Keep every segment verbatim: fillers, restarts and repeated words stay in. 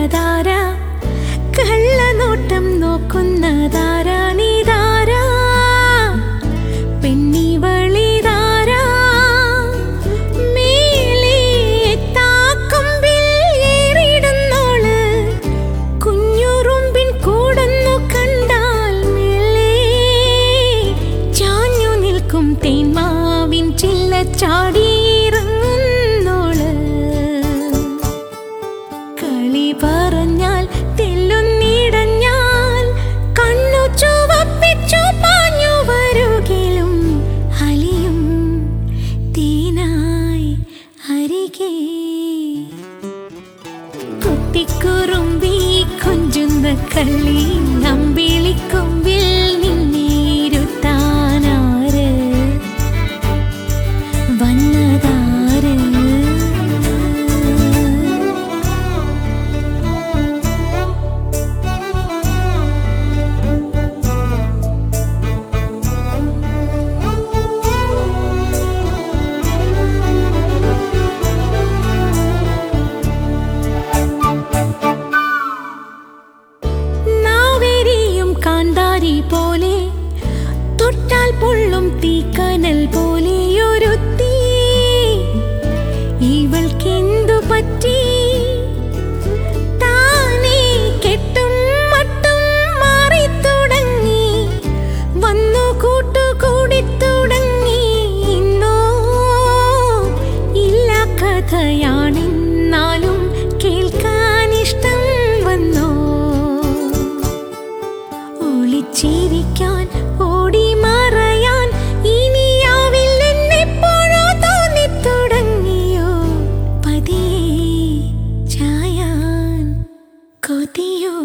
വന്നതാരാ കള്ളനോട്ടം നോക്കുന്നതാരാ നീതാരാ പെണ്ണിവളിതാരാ മേലെ താക്കൊമ്പിൽ ഏറിടുന്നോള് കുഞ്ഞുറുമ്പിൻ കൂടുന്നു കണ്ടാൽ മേലെ ചാഞ്ഞു നിൽക്കും തേന്മാവിൻ ചില്ലച്ചാടി പറഞ്ഞാൽ തെല്ലുന്നിടഞ്ഞാൽ കണ്ണു ചുവപ്പിച്ചു പാഞ്ഞു വരുകിലും അലിയും തേനായി അരികെ കുട്ടിക്കുറുമ്പി കൊഞ്ചുന്ന കള്ളി അമ്പിളിക്കൊമ്പിൽ നിന്നിരുത്താനാര് വന്നതാര് പോലെ തൊട്ടാൽ പൊള്ളും തീക്കനൽ പോലെയൊരുത്തി ഇവൾക്കെന്തു പറ്റി താനേ കെട്ടും മട്ടും മാറി തുടങ്ങി വന്നു കൂട്ടുകൂടി തുടങ്ങി ഇന്നോ ഇല്ല കഥയാണെന്നാലും കേൾക്കാൻ ഇഷ്ടം വന്നോ ചിരിക്കാൻ ഓടി മറയാൻ ഇനിയാവില്ലെന്നെപ്പോഴോ തോന്നിത്തുടങ്ങിയോ പതിയെ ചായാൻ കൊതിയോ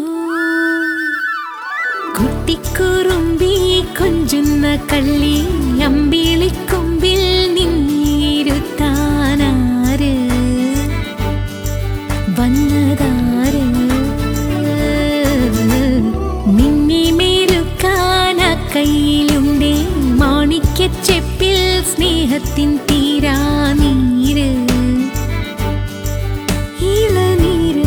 കുട്ടിക്കുറുമ്പി കൊഞ്ചുന്ന കള്ളി അമ്പിളിക്കൊമ്പിൽ നിന്നിരുത്താനാര് വന്നതാര് കയ്യിലുണ്ടേ മാണിക്യച്ചെപ്പിൽ സ്നേഹത്തിൻ തീരാ നീര് ഇളനീര്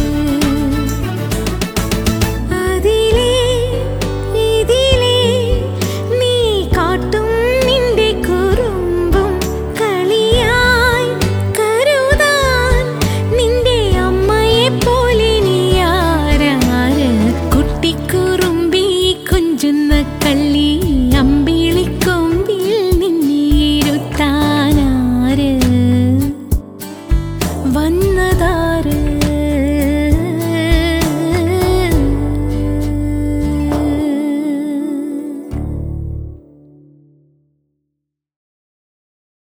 അതിലേ ഇതിലേ നീ കാട്ടും നിന്റെ കുറുമ്പും കളിയായി കരുതാൻ നിന്റെ അമ്മയെ പോലെ നീ ആരാര് കുട്ടിക്കുറുമ്പി കൊഞ്ചുന്ന കള്ളി അമ്പിളിക്കൊമ്പിൽ നിന്നിരുത്താനാര് വന്നതാര്